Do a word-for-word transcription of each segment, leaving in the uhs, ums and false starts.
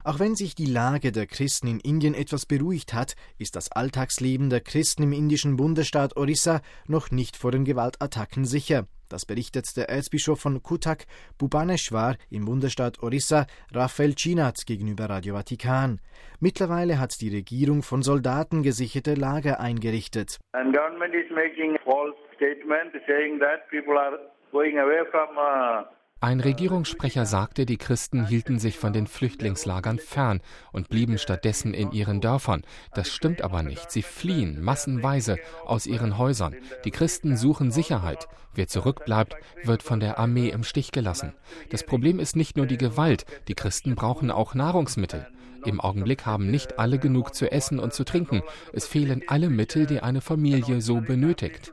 Auch wenn sich die Lage der Christen in Indien etwas beruhigt hat, ist das Alltagsleben der Christen im indischen Bundesstaat Orissa noch nicht vor den Gewaltattacken sicher. Das berichtet der Erzbischof von Cuttack, Bhubaneswar im Bundesstaat Orissa, Raphael Chinat, gegenüber Radio Vatikan. Mittlerweile hat die Regierung von Soldaten gesicherte Lager eingerichtet. And government is making false statement saying that people are going away from uh Ein Regierungssprecher sagte, die Christen hielten sich von den Flüchtlingslagern fern und blieben stattdessen in ihren Dörfern. Das stimmt aber nicht. Sie fliehen massenweise aus ihren Häusern. Die Christen suchen Sicherheit. Wer zurückbleibt, wird von der Armee im Stich gelassen. Das Problem ist nicht nur die Gewalt. Die Christen brauchen auch Nahrungsmittel. Im Augenblick haben nicht alle genug zu essen und zu trinken. Es fehlen alle Mittel, die eine Familie so benötigt.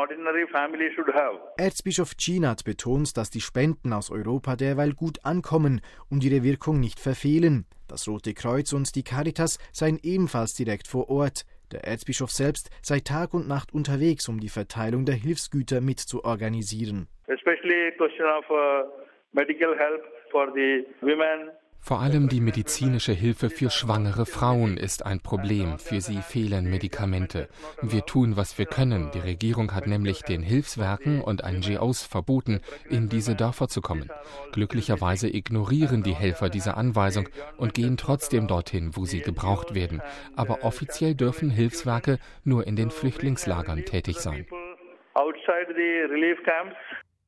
Erzbischof Chinat betont, dass die Spenden aus Europa derweil gut ankommen und ihre Wirkung nicht verfehlen. Das Rote Kreuz und die Caritas seien ebenfalls direkt vor Ort. Der Erzbischof selbst sei Tag und Nacht unterwegs, um die Verteilung der Hilfsgüter mit zu organisieren. Especially question of uh, medical help for the women. Vor allem die medizinische Hilfe für schwangere Frauen ist ein Problem. Für sie fehlen Medikamente. Wir tun, was wir können. Die Regierung hat nämlich den Hilfswerken und N G Os verboten, in diese Dörfer zu kommen. Glücklicherweise ignorieren die Helfer diese Anweisung und gehen trotzdem dorthin, wo sie gebraucht werden. Aber offiziell dürfen Hilfswerke nur in den Flüchtlingslagern tätig sein. Outside the relief camps.